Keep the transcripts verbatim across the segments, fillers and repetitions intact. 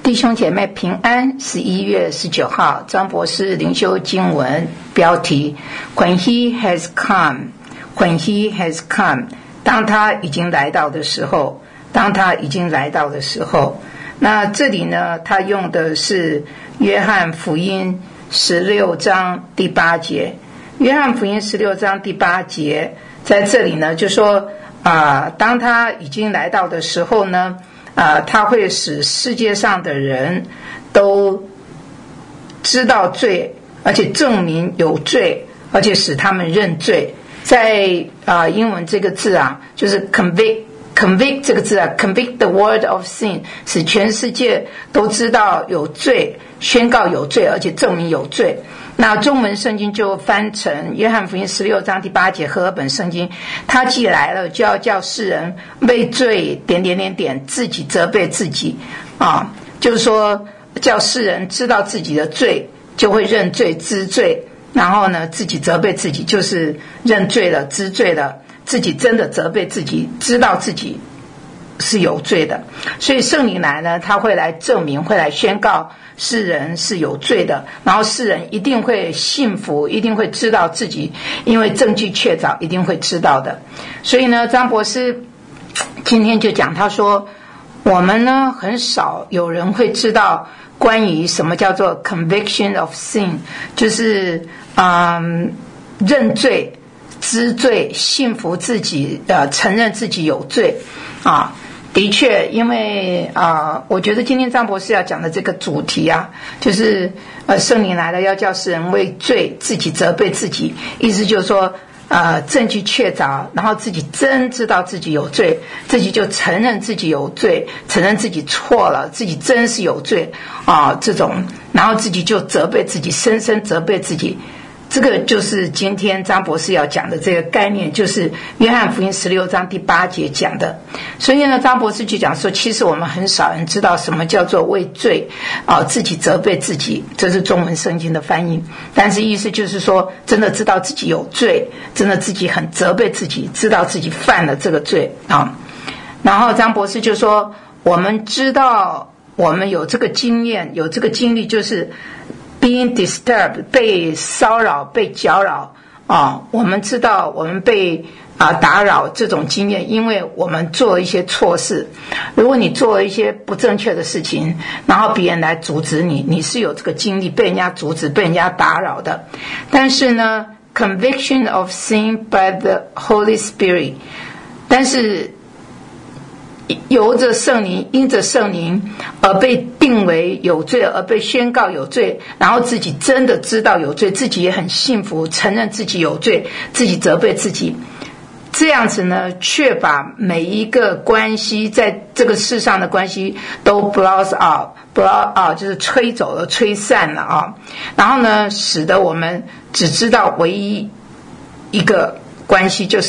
弟兄姐妹平安。十一月十九号，张博士灵修经文标题 When he has come When he has come 当他已经来到的时候，当他已经来到的时候。那这里呢，他用的是约翰福音十六章第八节。约翰福音十六章第八节在这里呢，就说啊、呃，当他已经来到的时候呢，啊、呃，他会使世界上的人都知道罪，而且证明有罪，而且使他们认罪。在啊、呃，英文这个字啊，就是 convict。convict 这个字啊 convict the world of sin 使全世界都知道有罪，宣告有罪，而且证明有罪。那中文圣经就翻成约翰福音十六章第八节，和合本圣经，他既来了，就要叫世人为罪点点点点自己责备自己啊，就是说叫世人知道自己的罪，就会认罪知罪，然后呢自己责备自己，就是认罪了知罪了，自己真的责备自己，知道自己是有罪的。所以圣灵来呢，他会来证明，会来宣告世人是有罪的，然后世人一定会信服，一定会知道自己，因为证据确凿，一定会知道的。所以呢，张博士今天就讲，他说我们呢很少有人会知道关于什么叫做 conviction of sin， 就是嗯认罪知罪，信服自己，呃，承认自己有罪啊。的确，因为啊、呃，我觉得今天张博士要讲的这个主题啊，就是呃，圣灵来了，要叫世人为罪自己责备自己，意思就是说，呃，证据确凿，然后自己真知道自己有罪，自己就承认自己有罪，承认自己错了，自己真是有罪啊，这种，然后自己就责备自己，深深责备自己。这个就是今天张博士要讲的这个概念，就是约翰福音十六章第八节讲的。所以呢，张博士就讲说，其实我们很少人知道什么叫做为罪啊、呃、自己责备自己，这是中文圣经的翻译。但是意思就是说，真的知道自己有罪，真的自己很责备自己，知道自己犯了这个罪啊。然后张博士就说，我们知道我们有这个经验，有这个经历，就是being disturbed 被骚扰被搅扰啊，我们知道我们被啊打扰这种经验，因为我们做了一些错事。如果你做了一些不正确的事情，然后别人来阻止你，你是有这个经历被人家阻止被人家打扰的。但是呢 conviction of sin by the Holy Spirit， 但是由着圣灵，因着圣灵而被定为有罪，而被宣告有罪，然后自己真的知道有罪，自己也很幸福，承认自己有罪，自己责备自己，这样子呢，却把每一个关系在这个世上的关系都 blows out blow out 就是吹走了，吹散了啊。然后呢，使得我们只知道唯一一个关系，就是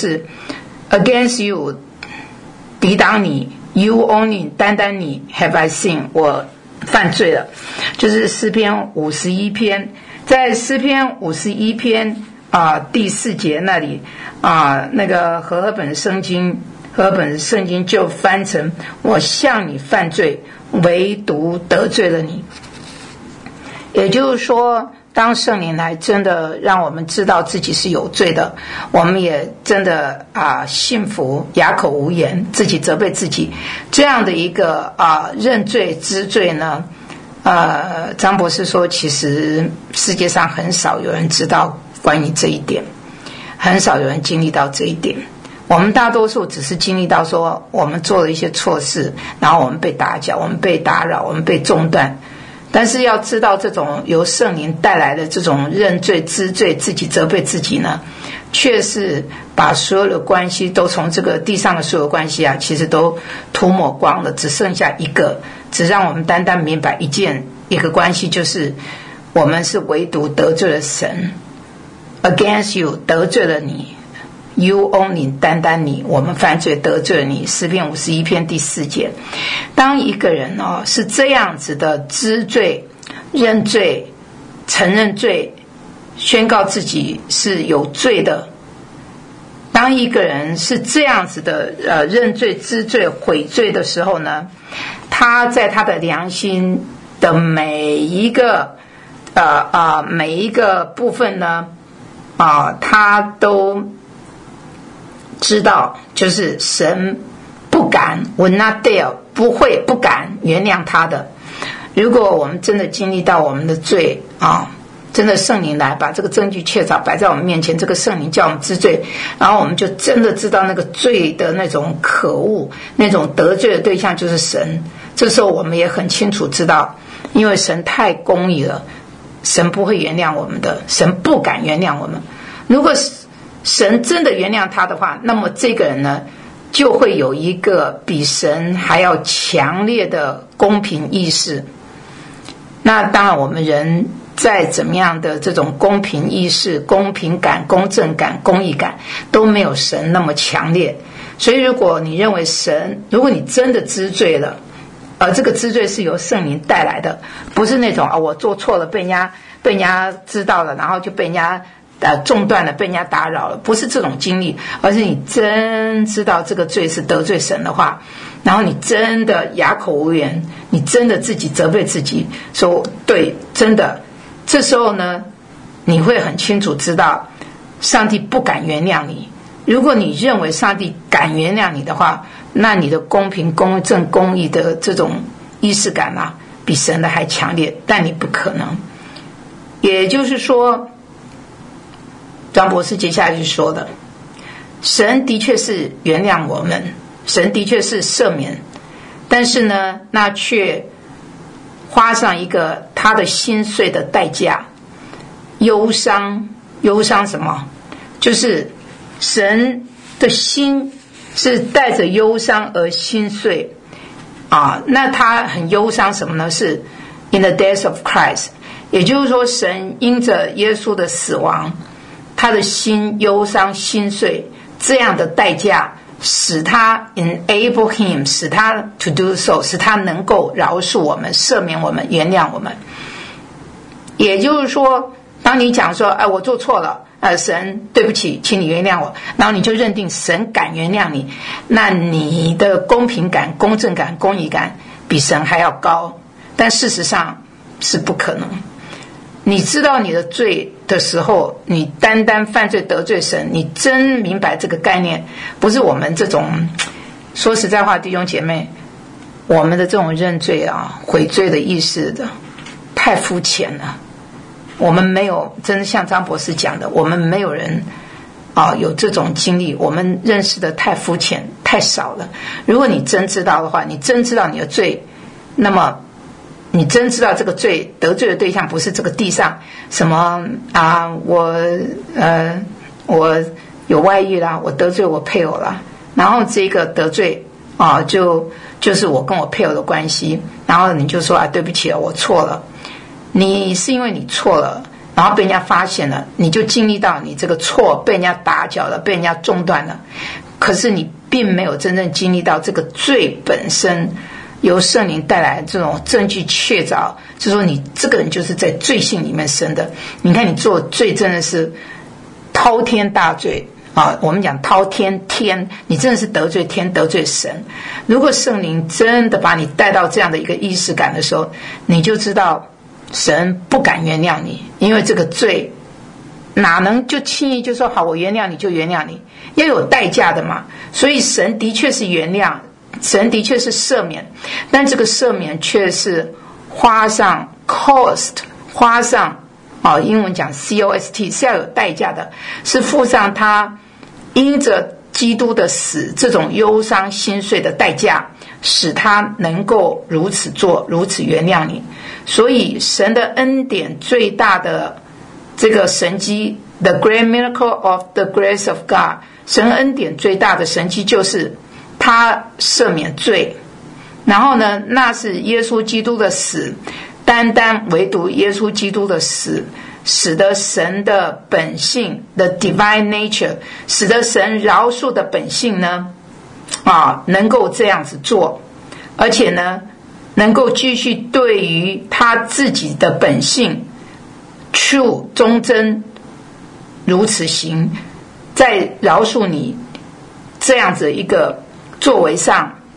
against you，抵挡你 ，You only 单单你 Have I sinned 我犯罪了，就是诗篇五十一篇，在诗篇五十一篇啊、呃、第四节那里啊、呃、那个和合本圣经和合本圣经就翻成我向你犯罪，唯独得罪了你。也就是说，当圣灵来真的让我们知道自己是有罪的，我们也真的啊、呃、信服，哑口无言，自己责备自己，这样的一个啊、呃、认罪知罪呢，呃，张博士说，其实世界上很少有人知道关于这一点，很少有人经历到这一点。我们大多数只是经历到说，我们做了一些错事，然后我们被打搅，我们被打扰，我们被中断。但是要知道，这种由圣灵带来的这种认罪知罪，自己责备自己呢，却是把所有的关系都从这个地上的所有关系啊，其实都涂抹光了，只剩下一个，只让我们单单明白一件一个关系，就是我们是唯独得罪了神 ，against you 得罪了你。You only 单单你，我们犯罪得罪了你。诗篇五十一篇第四节，当一个人哦是这样子的知罪、认罪、承认罪，宣告自己是有罪的。当一个人是这样子的呃认罪、知罪、悔罪的时候呢， 他在他的良心的每一个呃呃每一个部分呢，啊、呃，他都知道，就是神不敢 will not dare 不会不敢原谅他的。如果我们真的经历到我们的罪啊，真的圣灵来把这个证据确凿摆在我们面前，这个圣灵叫我们知罪，然后我们就真的知道那个罪的那种可恶，那种得罪的对象就是神。这时候我们也很清楚知道，因为神太公义了，神不会原谅我们的，神不敢原谅我们。如果神真的原谅他的话，那么这个人呢就会有一个比神还要强烈的公平意识。那当然我们人再怎么样的这种公平意识、公平感、公正感、公义感都没有神那么强烈。所以如果你认为神，如果你真的知罪了，而这个知罪是由圣灵带来的，不是那种啊我做错了被人家被人家知道了，然后就被人家呃中断了，被人家打扰了，不是这种经历，而是你真知道这个罪是得罪神的话，然后你真的哑口无言，你真的自己责备自己，说对，真的，这时候呢，你会很清楚知道，上帝不敢原谅你。如果你认为上帝敢原谅你的话，那你的公平、公正、公义的这种意识感啊，比神的还强烈，但你不可能。也就是说，张博士接下来就说的，神的确是原谅我们，神的确是赦免，但是呢，那却花上一个他的心碎的代价，忧伤，忧伤什么？就是神的心是带着忧伤而心碎啊。那他很忧伤什么呢？是 in the death of Christ， 也就是说，神因着耶稣的死亡，他的心忧伤心碎，这样的代价使他 enable him， 使他 to do so， 使他能够饶恕我们，赦免我们，原谅我们。也就是说，当你讲说，哎，我做错了，呃，神对不起，请你原谅我，然后你就认定神敢原谅你，那你的公平感、公正感、公义感比神还要高，但事实上是不可能。你知道你的罪的时候，你单单犯罪得罪神，你真明白这个概念，不是我们这种说实在话，弟兄姐妹，我们的这种认罪啊、悔罪的意识的太肤浅了。我们没有真的像张博士讲的，我们没有人啊有这种经历，我们认识的太肤浅太少了。如果你真知道的话，你真知道你的罪，那么你真知道这个罪得罪的对象不是这个地上什么啊，我呃我有外遇啦，我得罪我配偶啦，然后这个得罪啊就就是我跟我配偶的关系，然后你就说啊对不起了，我错了。你是因为你错了，然后被人家发现了，你就经历到你这个错被人家打搅了，被人家中断了，可是你并没有真正经历到这个罪本身由圣灵带来这种证据确凿，就是说你这个人就是在罪性里面生的。你看你做罪真的是滔天大罪啊！我们讲滔天天，你真的是得罪天得罪神。如果圣灵真的把你带到这样的一个意识感的时候，你就知道神不敢原谅你，因为这个罪哪能就轻易就说好我原谅你就原谅你，要有代价的嘛。所以神的确是原谅，神的确是赦免，但这个赦免却是花上 cost， 花上哦，英文讲 C O S T 是要有代价的，是付上他因着基督的死这种忧伤心碎的代价，使他能够如此做，如此原谅你。所以神的恩典最大的这个神迹 The great miracle of the grace of God， 神恩典最大的神迹就是他赦免罪，然后呢，那是耶稣基督的死，单单唯独耶稣基督的死使得神的本性 the divine nature， 使得神饶恕的本性呢啊能够这样子做，而且呢能够继续对于他自己的本性 true 忠贞如此行，在饶恕你这样子一个作为上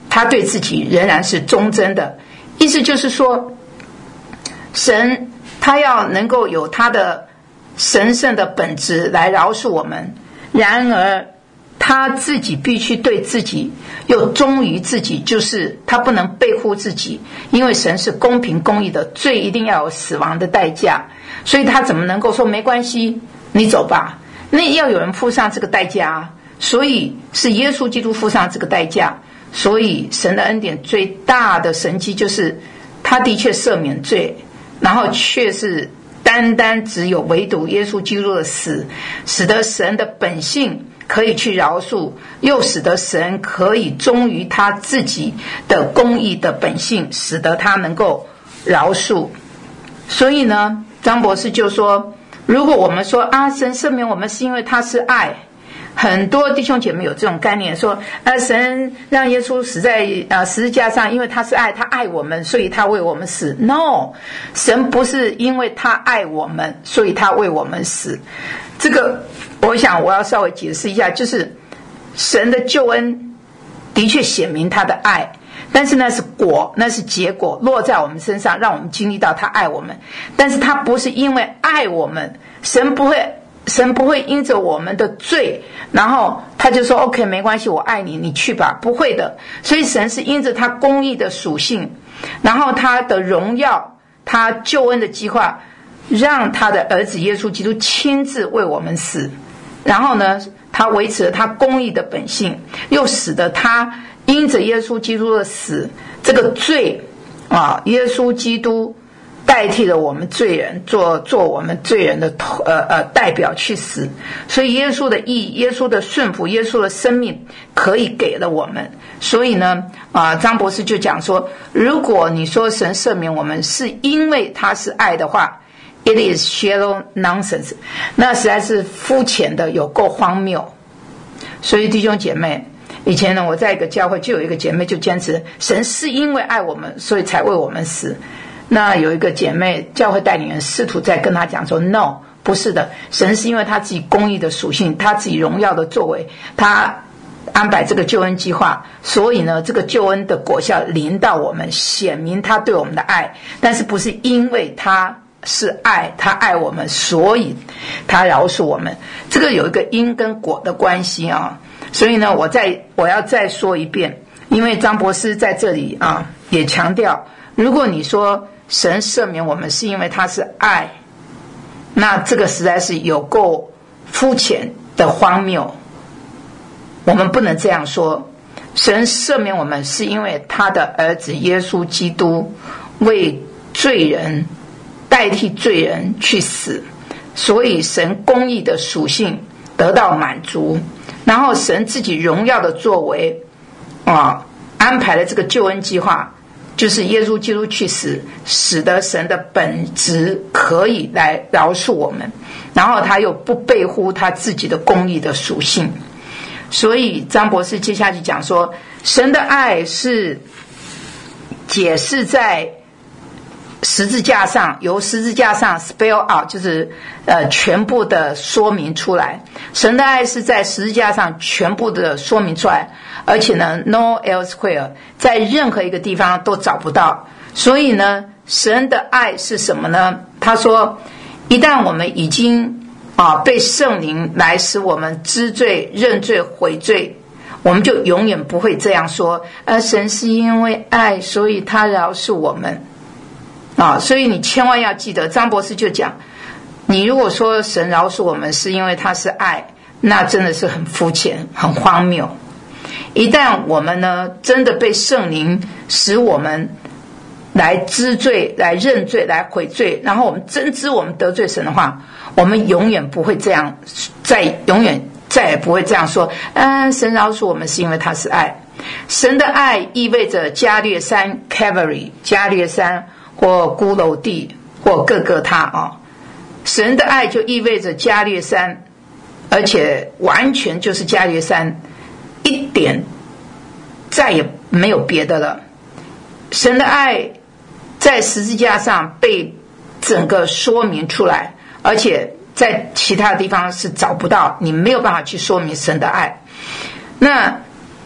他对自己仍然是忠贞的。意思就是说，神他要能够有他的神圣的本质来饶恕我们，然而他自己必须对自己又忠于自己，就是他不能背负自己，因为神是公平公义的，罪一定要有死亡的代价，所以他怎么能够说没关系你走吧？那要有人付上这个代价，所以是耶稣基督付上这个代价。所以神的恩典最大的神迹就是他的确赦免罪，然后却是单单只有唯独耶稣基督的死，使得神的本性可以去饶恕，又使得神可以忠于他自己的公义的本性，使得他能够饶恕。所以呢，张博士就说，如果我们说啊，神赦免我们是因为他是爱，很多弟兄姐妹有这种概念，说啊，神让耶稣死在啊十字架上，因为他是爱，他爱我们，所以他为我们死。No， 神不是因为他爱我们，所以他为我们死。这个我想我要稍微解释一下，就是神的救恩的确显明他的爱，但是那是果，那是结果落在我们身上，让我们经历到他爱我们。但是他不是因为爱我们，神不会神不会因着我们的罪，然后他就说 OK 没关系，我爱你，你去吧，不会的。所以神是因着他公义的属性，然后他的荣耀，他救恩的计划，让他的儿子耶稣基督亲自为我们死，然后呢他维持了他公义的本性，又使得他因着耶稣基督的死，这个罪啊，耶稣基督代替了我们罪人，做做我们罪人的呃呃代表去死。所以耶稣的义，耶稣的顺服，耶稣的生命可以给了我们。所以呢啊、呃，张博士就讲说，如果你说神赦免我们是因为他是爱的话， it is shallow nonsense， 那实在是肤浅的，有够荒谬。所以弟兄姐妹，以前呢我在一个教会就有一个姐妹就坚持神是因为爱我们所以才为我们死。那有一个姐妹教会带领人试图在跟她讲说 no， 不是的，神是因为他自己公义的属性，他自己荣耀的作为，他安排这个救恩计划，所以呢这个救恩的果效临到我们，显明他对我们的爱，但是不是因为他是爱，他爱我们所以他饶恕我们，这个有一个因跟果的关系啊。所以呢我再我要再说一遍，因为张博士在这里啊也强调，如果你说神赦免我们是因为他是爱，那这个实在是有够肤浅的荒谬，我们不能这样说。神赦免我们是因为他的儿子耶稣基督为罪人代替罪人去死，所以神公义的属性得到满足，然后神自己荣耀的作为啊，安排了这个救恩计划，就是耶稣基督去死，使得神的本质可以来饶恕我们，然后他又不背乎他自己的公义的属性。所以张博士接下去讲说，神的爱是解释在十字架上，由十字架上 spell out， 就是呃全部的说明出来。神的爱是在十字架上全部的说明出来，而且呢 no elsewhere， 在任何一个地方都找不到。所以呢神的爱是什么呢？他说一旦我们已经啊被圣灵来使我们知罪认罪悔罪，我们就永远不会这样说呃神是因为爱所以他饶恕我们啊，所以你千万要记得，张博士就讲，你如果说神饶恕我们是因为他是爱，那真的是很肤浅很荒谬。一旦我们呢真的被圣灵使我们来知罪来认罪来悔罪，然后我们真知我们得罪神的话，我们永远不会这样，再永远再也不会这样说嗯，神饶恕我们是因为他是爱。神的爱意味着加略山 Calvary， 加略山或骷髅地或各个他啊，神的爱就意味着加略山，而且完全就是加略山，一点再也没有别的了。神的爱在十字架上被整个说明出来，而且在其他地方是找不到，你没有办法去说明神的爱。那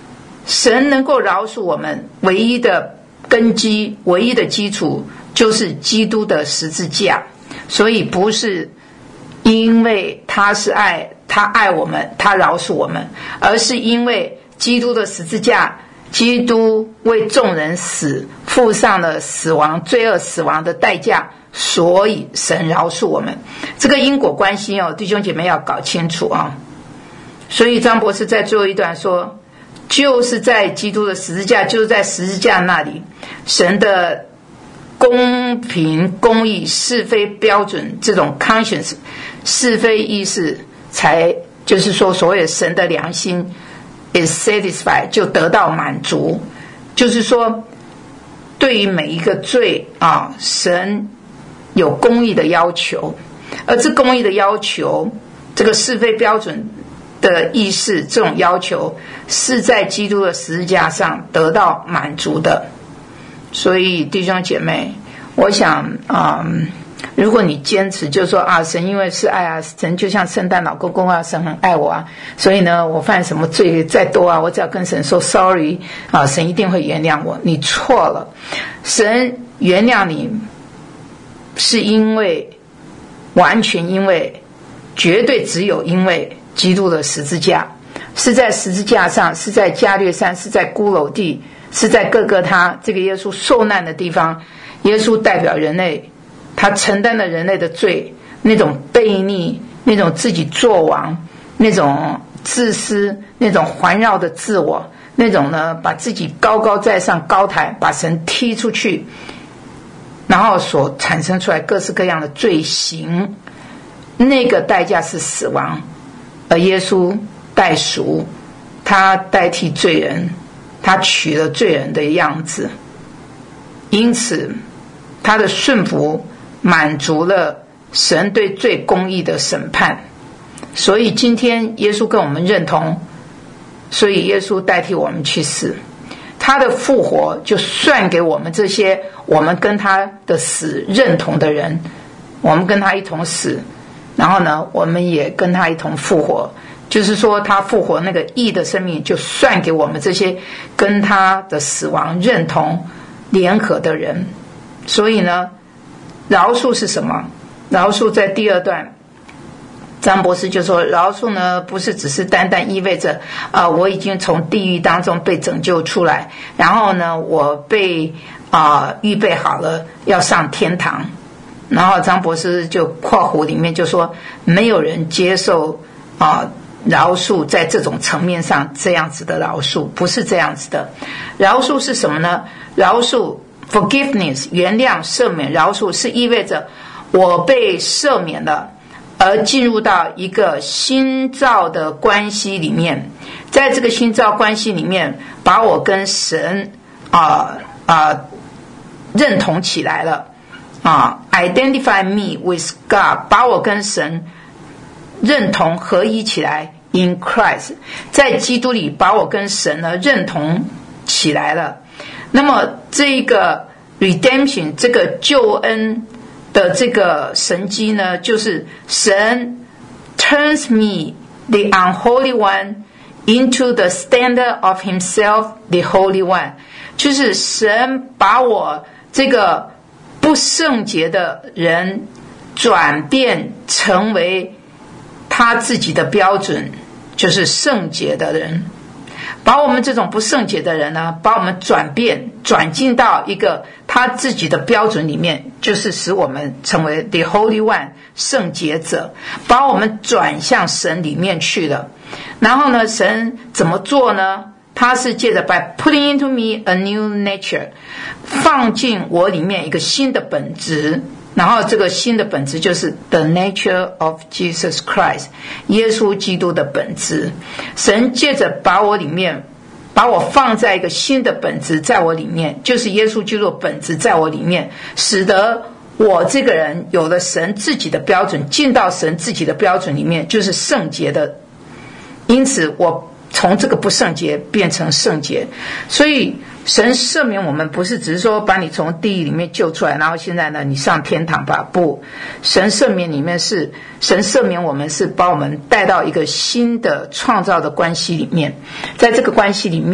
神能够饶恕我们唯一的根基，唯一的基础就是基督的十字架。所以不是因为他是爱，他爱我们，他饶恕我们，而是因为基督的十字架，基督为众人死，付上了死亡罪恶死亡的代价，所以神饶恕我们。这个因果关系哦，弟兄姐妹要搞清楚啊。所以张博士在最后一段说，就是在基督的十字架，就是在十字架那里，神的公平公义是非标准，这种 conscience 是非意识，才就是说所谓的神的良心 is satisfied 就得到满足。就是说对于每一个罪啊，神有公义的要求，而这公义的要求，这个是非标准的意识，这种要求是在基督的十字架上得到满足的。所以弟兄姐妹，我想嗯，如果你坚持就说啊，神因为是爱啊，神就像圣诞老公公啊，神很爱我啊，所以呢我犯什么罪再多啊，我只要跟神说 sorry 啊，神一定会原谅我。你错了，神原谅你是因为完全因为绝对只有因为基督的十字架，是在十字架上，是在加略山，是在骷髅地，是在各各他这个耶稣受难的地方。耶稣代表人类，他承担了人类的罪，那种悖逆，那种自己作王，那种自私，那种环绕的自我，那种呢把自己高高在上高抬，把神踢出去，然后所产生出来各式各样的罪行，那个代价是死亡。而耶稣代赎，他代替罪人，他取了罪人的样子，因此他的顺服满足了神对罪公义的审判。所以今天耶稣跟我们认同，所以耶稣代替我们去死，他的复活就算给我们这些我们跟他的死认同的人，我们跟他一同死，然后呢我们也跟他一同复活。就是说他复活那个义的生命就算给我们这些跟他的死亡认同联合的人。所以呢饶恕是什么？饶恕在第二段张博士就说，饶恕呢不是只是单单意味着啊、呃，我已经从地狱当中被拯救出来，然后呢我被啊、呃、预备好了要上天堂。然后张博士就括弧里面就说，没有人接受啊、呃饶恕在这种层面上这样子的饶恕，不是这样子的。饶恕是什么呢？饶恕 forgiveness 原谅赦免，饶恕是意味着我被赦免了，而进入到一个新造的关系里面，在这个新造关系里面把我跟神啊啊、呃呃、认同起来了啊 identify me with God， 把我跟神认同合一起来 in Christ， 在基督里把我跟神呢认同起来了。那么这个 redemption 这个救恩的这个神迹呢，就是神 turns me the unholy one into the standard of himself the holy one， 就是神把我这个不圣洁的人转变成为他自己的标准，就是圣洁的人。把我们这种不圣洁的人呢，把我们转变转进到一个他自己的标准里面，就是使我们成为 the holy one 圣洁者，把我们转向神里面去了。然后呢神怎么做呢？他是借着 by putting into me a new nature， 放进我里面一个新的本质，然后这个新的本质就是 the nature of Jesus Christ， 耶稣基督的本质。神借着把我里面把我放在一个新的本质在我里面，就是耶稣基督的本质在我里面，使得我这个人有了神自己的标准，进到神自己的标准里面，就是圣洁的。因此我从这个不圣洁变成圣洁。所以神赦免我们不是只是说把你从地狱里面救出来，然后现在呢你上天堂吧，不，神赦免里面是神赦免我们是把我们带到一个新的创造的关系里面，在这个关系里面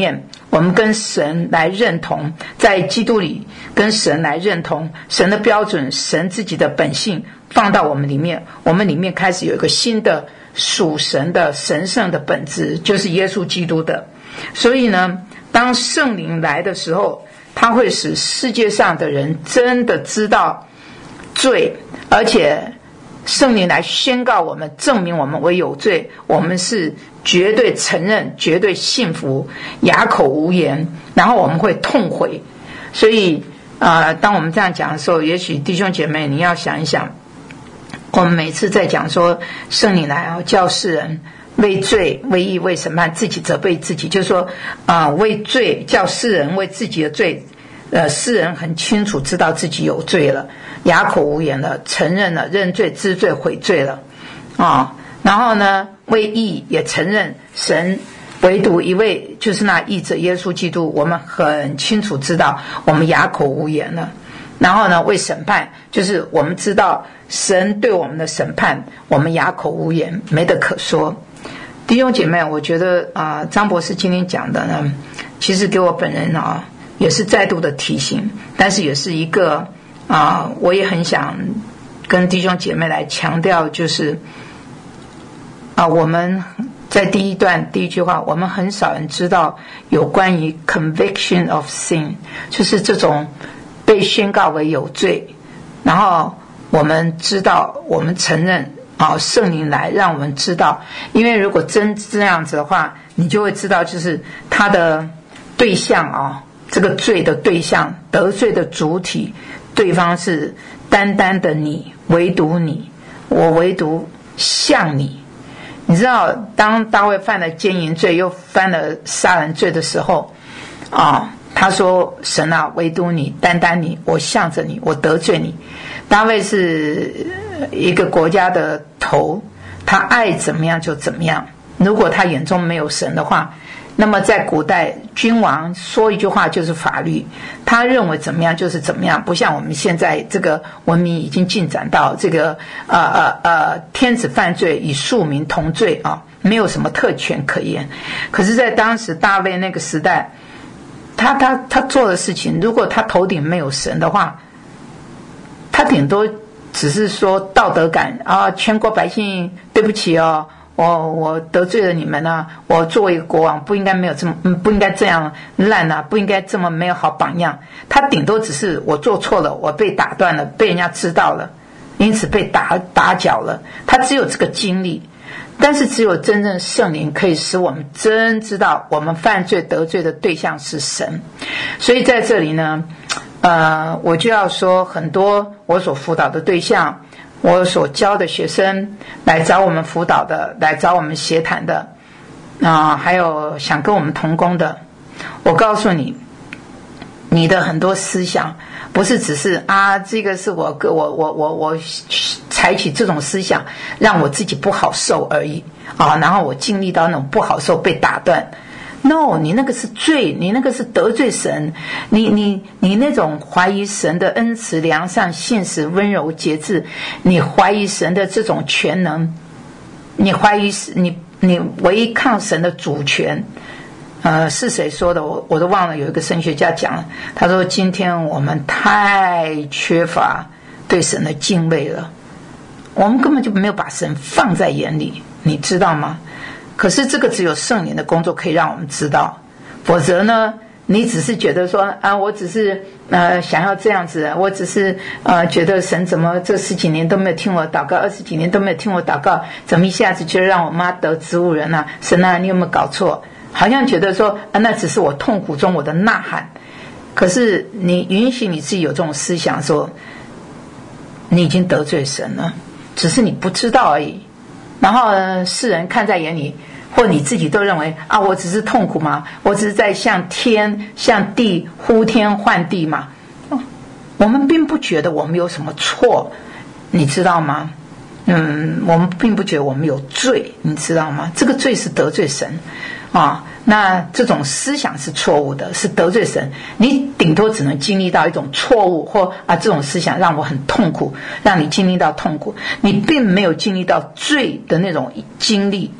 我们跟神来认同，在基督里跟神来认同，神的标准，神自己的本性放到我们里面，我们里面开始有一个新的属神的神圣的本质，就是耶稣基督的。所以呢，当圣灵来的时候，他会使世界上的人真的知道罪，而且圣灵来宣告我们，证明我们为有罪，我们是绝对承认，绝对信服，哑口无言，然后我们会痛悔。所以呃，当我们这样讲的时候，也许弟兄姐妹你要想一想，我们每次在讲说圣灵来啊，叫世人为罪为义为审判，自己责备自己，就是说啊、呃，为罪叫世人为自己的罪，呃，世人很清楚知道自己有罪了，哑口无言了，承认了，认罪知罪悔罪了啊、哦。然后呢，为义也承认神唯独一位，就是那义者耶稣基督，我们很清楚知道我们哑口无言了。然后呢，为审判，就是我们知道神对我们的审判，我们哑口无言，没得可说。弟兄姐妹，我觉得啊、呃，张博士今天讲的呢，其实给我本人啊，也是再度的提醒，但是也是一个啊、呃，我也很想跟弟兄姐妹来强调，就是啊、呃，我们在第一段第一句话，我们很少人知道有关于 conviction of sin， 就是这种被宣告为有罪，然后我们知道，我们承认啊，圣灵来让我们知道，因为如果真这样子的话，你就会知道，就是他的对象啊，这个罪的对象，得罪的主体，对方是单单的你，唯独你，我唯独像你。你知道，当大卫犯了奸淫罪，又犯了杀人罪的时候，啊，他说：“神啊，唯独你，单单你，我向着你，我得罪你。”大卫是一个国家的头，他爱怎么样就怎么样。如果他眼中没有神的话，那么在古代君王说一句话就是法律，他认为怎么样就是怎么样，不像我们现在这个文明已经进展到这个呃呃呃天子犯罪与庶民同罪啊，没有什么特权可言。可是在当时大卫那个时代，他他他做的事情，如果他头顶没有神的话，他顶多只是说道德感啊，全国百姓对不起哦，我我得罪了你们啊，我作为一个国王不应该没有这么不应该这样烂啊，不应该这么没有好榜样。他顶多只是我做错了，我被打断了，被人家知道了，因此被打打脚了。他只有这个经历，但是只有真正圣灵可以使我们真知道我们犯罪得罪的对象是神。所以在这里呢，呃，我就要说，很多我所辅导的对象，我所教的学生来找我们辅导的，来找我们协谈的啊、呃，还有想跟我们同工的，我告诉你，你的很多思想不是只是啊，这个是我我我我我采取这种思想让我自己不好受而已啊，然后我经历到那种不好受被打断。No， 你那个是罪，你那个是得罪神，你你你那种怀疑神的恩慈、良善、信实、温柔、节制，你怀疑神的这种全能，你怀疑你你违抗神的主权。呃，是谁说的？我我都忘了。有一个神学家讲了，他说：“今天我们太缺乏对神的敬畏了，我们根本就没有把神放在眼里，你知道吗？”可是这个只有圣灵的工作可以让我们知道，否则呢，你只是觉得说啊，我只是呃想要这样子，我只是呃觉得神怎么这十几年都没有听我祷告，二十几年都没有听我祷告，怎么一下子就让我妈得植物人啊？神啊，你有没有搞错？好像觉得说啊，那只是我痛苦中我的呐喊。可是你允许你自己有这种思想，说你已经得罪神了，只是你不知道而已。然后呢，世人看在眼里，或你自己都认为啊，我只是痛苦嘛，我只是在向天向地呼天唤地嘛。我们并不觉得我们有什么错，你知道吗？嗯，我们并不觉得我们有罪，你知道吗？这个罪是得罪神啊，那这种思想是错误的，是得罪神。你顶多只能经历到一种错误，或啊这种思想让我很痛苦，让你经历到痛苦，你并没有经历到罪的那种经历。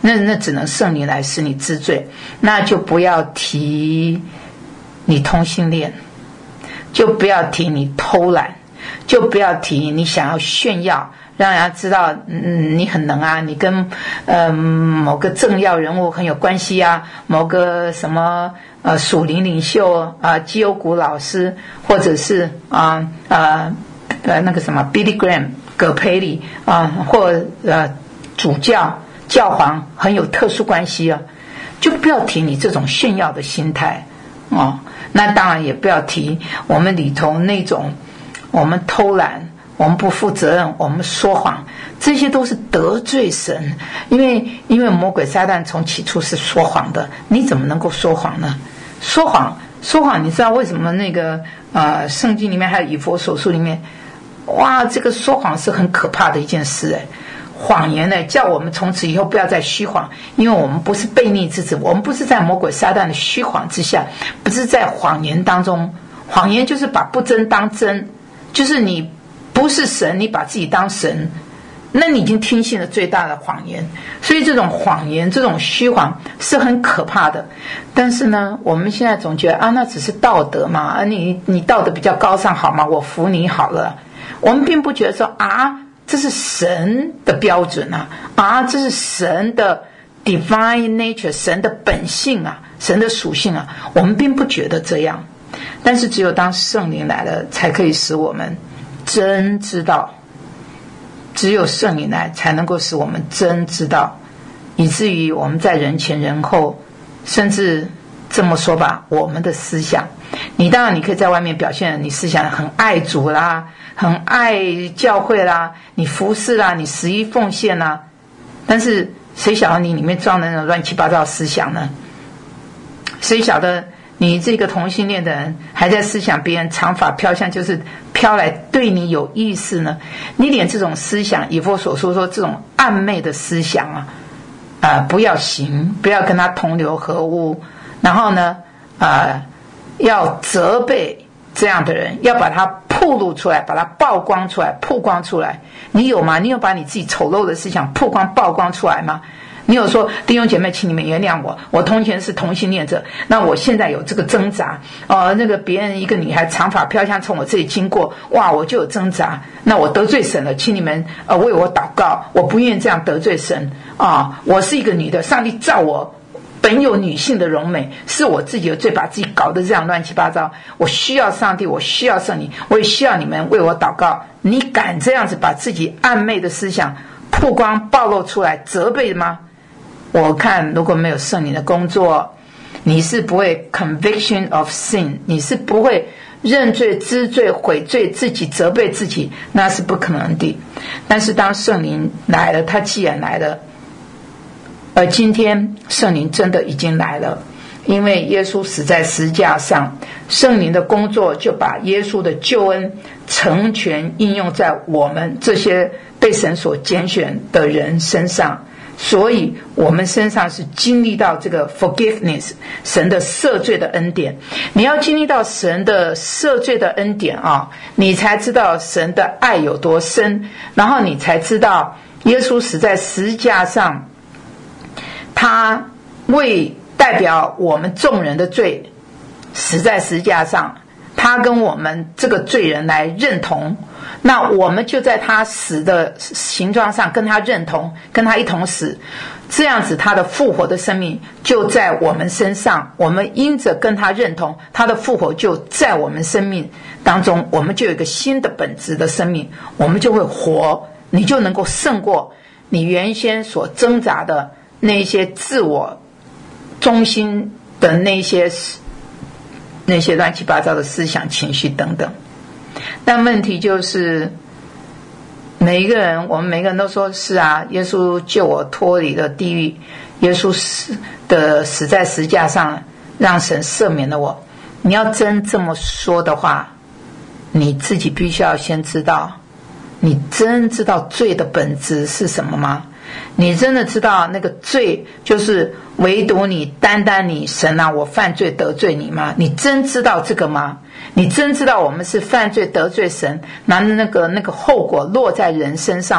那那只能圣灵来使你知罪。那就不要提你同性恋，就不要提你偷懒，就不要提你想要炫耀，让人家知道嗯你很能啊，你跟呃某个政要人物很有关系啊，某个什么呃属灵领袖啊，基优谷老师，或者是啊呃呃那个什么 Billy Graham 葛培理啊，或呃主教教皇很有特殊关系啊，就不要提你这种炫耀的心态哦。那当然也不要提我们里头那种我们偷懒，我们不负责任，我们说谎，这些都是得罪神。因为因为魔鬼撒旦从起初是说谎的，你怎么能够说谎呢？说谎说谎，你知道为什么那个呃圣经里面还有以弗所书里面，哇，这个说谎是很可怕的一件事哎。谎言呢，叫我们从此以后不要再虚谎，因为我们不是悖逆之子，我们不是在魔鬼撒旦的虚谎之下，不是在谎言当中。谎言就是把不真当真，就是你不是神，你把自己当神，那你已经听信了最大的谎言。所以这种谎言，这种虚谎是很可怕的。但是呢，我们现在总觉得啊，那只是道德嘛，啊，你你道德比较高尚好吗？我服你好了。我们并不觉得说啊，这是神的标准啊，啊，这是神的 divine nature， 神的本性啊，神的属性啊，我们并不觉得这样。但是只有当圣灵来了，才可以使我们真知道，只有圣灵来才能够使我们真知道，以至于我们在人前人后，甚至这么说吧，我们的思想，你当然你可以在外面表现你思想很爱主啦，很爱教会啦，你服侍啦，你十一奉献啦，但是谁晓得你里面装的那种乱七八糟的思想呢？谁晓得你这个同性恋的人还在思想别人长发飘香就是飘来对你有意思呢？你连这种思想，以弗所说说这种暧昧的思想啊，啊、呃，不要行，不要跟他同流合污。然后呢，啊、呃，要责备这样的人，要把他暴露出来，把他曝光出来，曝光出来。你有吗？你有把你自己丑陋的思想曝光曝光出来吗？你有说弟兄姐妹，请你们原谅我，我从前是同性恋者，那我现在有这个挣扎哦、呃，那个别人一个女孩长发飘香从我这里经过，哇，我就有挣扎，那我得罪神了，请你们呃为我祷告，我不愿意这样得罪神啊！我是一个女的，上帝造我本有女性的荣美，是我自己的罪把自己搞得这样乱七八糟，我需要上帝，我需要圣灵，我也需要你们为我祷告。你敢这样子把自己暧昧的思想曝光暴露出来责备吗？我看如果没有圣灵的工作，你是不会 conviction of sin， 你是不会认罪知罪悔罪自己责备自己，那是不可能的。但是当圣灵来了，他既然来了，而今天圣灵真的已经来了，因为耶稣死在十字架上，圣灵的工作就把耶稣的救恩成全应用在我们这些被神所拣选的人身上，所以我们身上是经历到这个 forgiveness， 神的赦罪的恩典。你要经历到神的赦罪的恩典啊，你才知道神的爱有多深，然后你才知道耶稣死在十字架上，他为代表我们众人的罪死在十字架上，他跟我们这个罪人来认同，那我们就在他死的形状上跟他认同，跟他一同死，这样子他的复活的生命就在我们身上，我们因着跟他认同，他的复活就在我们生命当中，我们就有一个新的本质的生命，我们就会活，你就能够胜过你原先所挣扎的那些自我中心的那些那些乱七八糟的思想情绪等等。但问题就是每一个人，我们每个人都说是啊，耶稣救我脱离了地狱，耶稣死的死在十字架上让神赦免了我。你要真这么说的话，你自己必须要先知道，你真知道罪的本质是什么吗？你真的知道那个罪就是唯独你单单你神啊，我犯罪得罪你吗？你真知道这个吗？你真知道我们是犯罪得罪神，那那个那个后果落在人身上吗？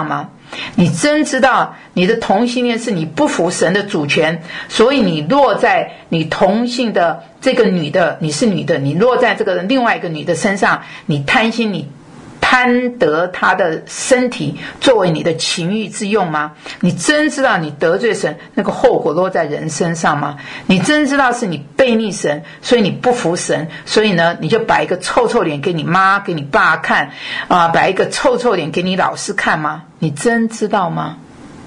你真知道你的同性恋是你不服神的主权，所以你落在你同性的这个女的，你是女的，你落在这个另外一个女的身上，你贪心，你贪得她的身体作为你的情欲之用吗？你真知道你得罪神那个后果落在人身上吗？你真知道是你背逆神，所以你不服神，所以呢你就摆一个臭臭脸给你妈给你爸看啊，摆一个臭臭脸给你老师看吗？你真知道吗？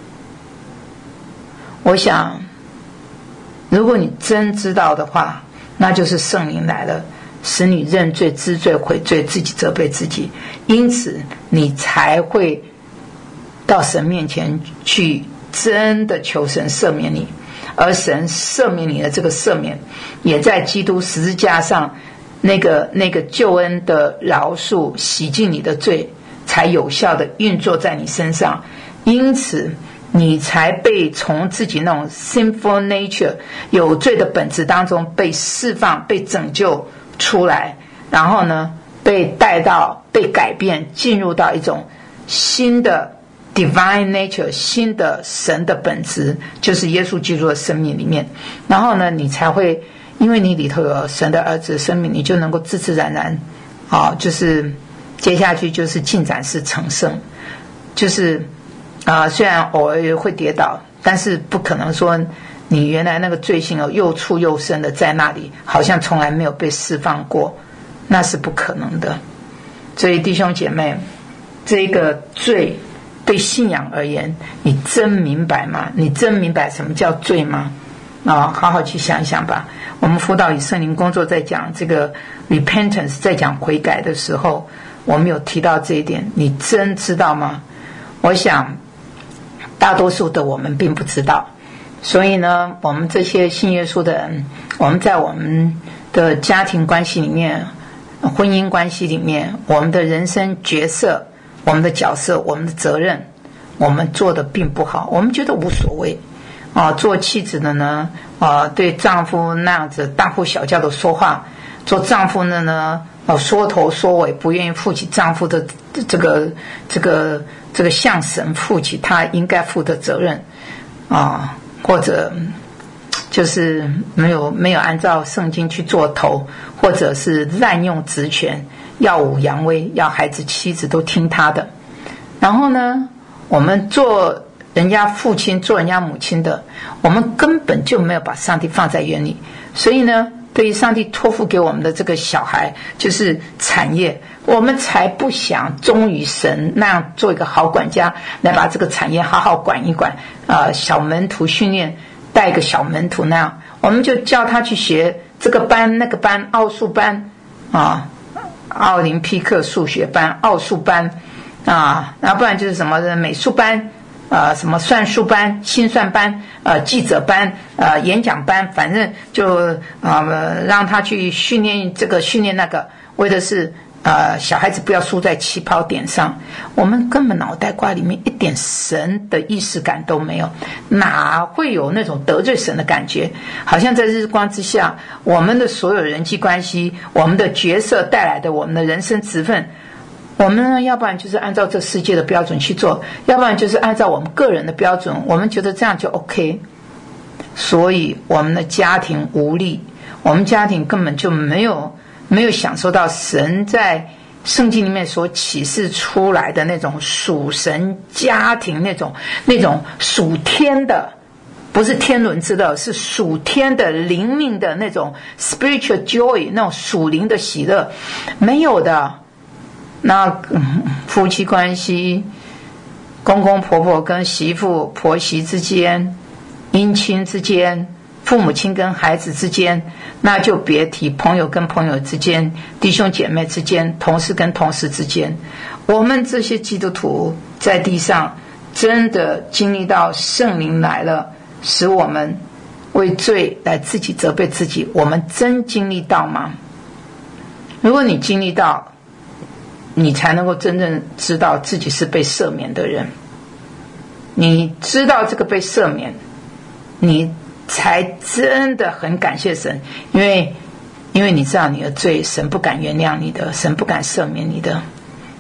我想如果你真知道的话，那就是圣灵来了，使你认罪知罪悔罪，自己责备自己，因此你才会到神面前去真的求神赦免你，而神赦免你的这个赦免也在基督十字架上那个那个救恩的饶恕洗净你的罪，才有效的运作在你身上，因此你才被从自己那种 sinful nature 有罪的本质当中被释放被拯救出来，然后呢被带到被改变，进入到一种新的 divine nature 新的神的本质，就是耶稣基督的生命里面，然后呢你才会因为你里头有神的儿子的生命，你就能够自自然然啊、哦，就是接下去就是进展式成圣，就是啊、呃，虽然偶尔会跌倒，但是不可能说你原来那个罪性哦又粗又深的在那里，好像从来没有被释放过，那是不可能的。所以弟兄姐妹，这个罪对信仰而言，你真明白吗？你真明白什么叫罪吗？啊，好好去想一想吧。我们辅导与圣灵工作在讲这个 repentance， 在讲悔改的时候，我们有提到这一点，你真知道吗？我想大多数的我们并不知道，所以呢我们这些信耶稣的人，我们在我们的家庭关系里面婚姻关系里面，我们的人生角色我们的角色我们的责任我们做的并不好，我们觉得无所谓啊，做妻子的呢啊，对丈夫那样子大呼小叫的说话，做丈夫的呢啊，缩头缩尾，不愿意负起丈夫的这个这个这个向神负起他应该负的责任啊，或者就是没有没有按照圣经去做头，或者是滥用职权，耀武扬威，要孩子妻子都听他的。然后呢，我们做人家父亲做人家母亲的，我们根本就没有把上帝放在眼里，所以呢对于上帝托付给我们的这个小孩就是产业，我们才不想忠于神那样做一个好管家，来把这个产业好好管一管，呃，小门徒训练带一个小门徒那样，我们就叫他去学这个班那个班，奥数班啊，奥林匹克数学班，奥数班啊，然后不然就是什么美术班，呃，什么算术班、心算班、呃，记者班、呃，演讲班，反正就呃让他去训练这个训练那个，为的是呃小孩子不要输在起跑点上。我们根本脑袋瓜里面一点神的意识感都没有，哪会有那种得罪神的感觉？好像在日光之下，我们的所有人际关系，我们的角色带来的我们的人生职分。我们呢，要不然就是按照这世界的标准去做，要不然就是按照我们个人的标准，我们觉得这样就 OK。所以我们的家庭无力，我们家庭根本就没有没有享受到神在圣经里面所启示出来的那种属神家庭，那种那种属天的，不是天伦之乐，是属天的灵命的那种 spiritual joy， 那种属灵的喜乐，没有的。那、嗯、夫妻关系，公公婆婆跟媳妇婆媳之间，姻亲之间，父母亲跟孩子之间，那就别提朋友跟朋友之间，弟兄姐妹之间，同事跟同事之间。我们这些基督徒在地上真的经历到圣灵来了，使我们为罪来自己责备自己，我们真经历到吗？如果你经历到，你才能够真正知道自己是被赦免的人，你知道这个被赦免，你才真的很感谢神，因为因为你知道你的罪，神不敢原谅你的，神不敢赦免你的。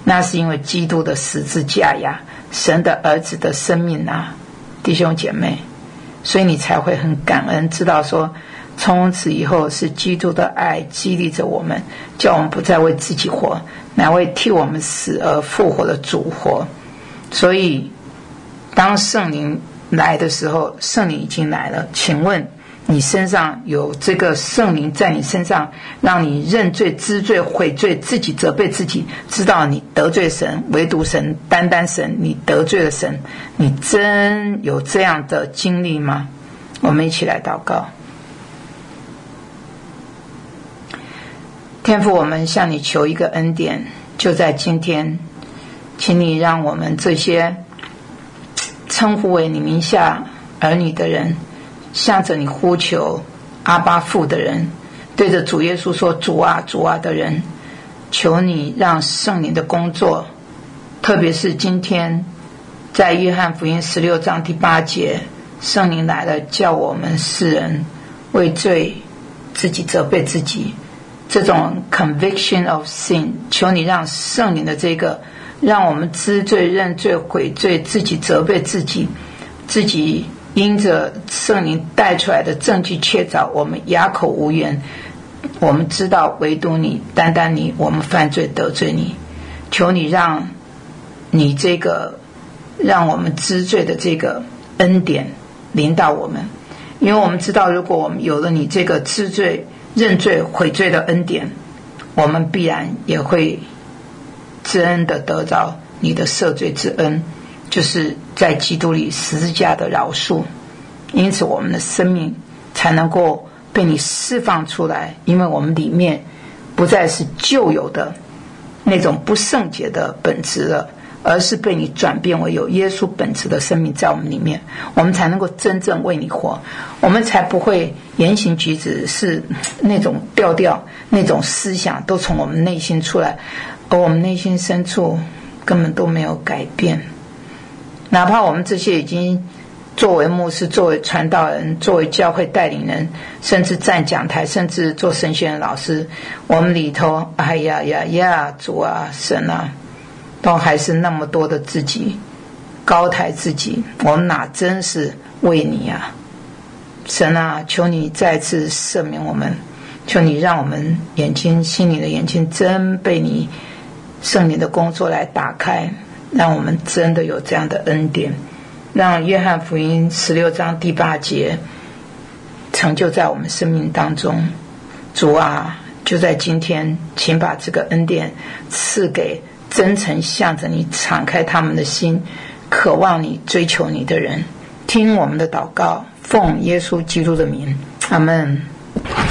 那是因为基督的十字架呀，神的儿子的生命啊，弟兄姐妹，所以你才会很感恩，知道说从此以后是基督的爱激励着我们，叫我们不再为自己活，乃为替我们死而复活的主活。所以当圣灵来的时候，圣灵已经来了，请问你身上有这个圣灵在你身上，让你认罪知罪悔罪，自己责备自己，知道你得罪神，唯独神，单单神，你得罪了神，你真有这样的经历吗？我们一起来祷告。天父，我们向你求一个恩典，就在今天，请你让我们这些称呼为你名下儿女的人，向着你呼求阿爸父的人，对着主耶稣说主啊主啊的人，求你让圣灵的工作，特别是今天在约翰福音十六章第八节，圣灵来了，叫我们世人为罪自己责备自己，这种 conviction of sin， 求你让圣灵的这个让我们知罪认罪悔罪，自己责备自己，自己因着圣灵带出来的证据确凿，我们哑口无言，我们知道唯独你，单单你，我们犯罪得罪你，求你让你这个让我们知罪的这个恩典临到我们，因为我们知道如果我们有了你这个知罪认罪悔罪的恩典，我们必然也会真的得着你的赦罪之恩，就是在基督里十字架的饶恕，因此我们的生命才能够被你释放出来，因为我们里面不再是旧有的那种不圣洁的本质了，而是被你转变为有耶稣本质的生命在我们里面，我们才能够真正为你活，我们才不会言行举止是那种调调，那种思想都从我们内心出来，而我们内心深处根本都没有改变。哪怕我们这些已经作为牧师，作为传道人，作为教会带领人，甚至站讲台，甚至做神学院老师，我们里头哎呀呀呀主啊神啊，都还是那么多的自己高抬自己，我们哪真是为你啊神啊，求你再次赦免我们，求你让我们眼睛心里的眼睛真被你圣灵的工作来打开，让我们真的有这样的恩典，让约翰福音十六章第八节成就在我们生命当中。主啊，就在今天，请把这个恩典赐给真诚向着你敞开他们的心，渴望你追求你的人。听我们的祷告，奉耶稣基督的名，阿们。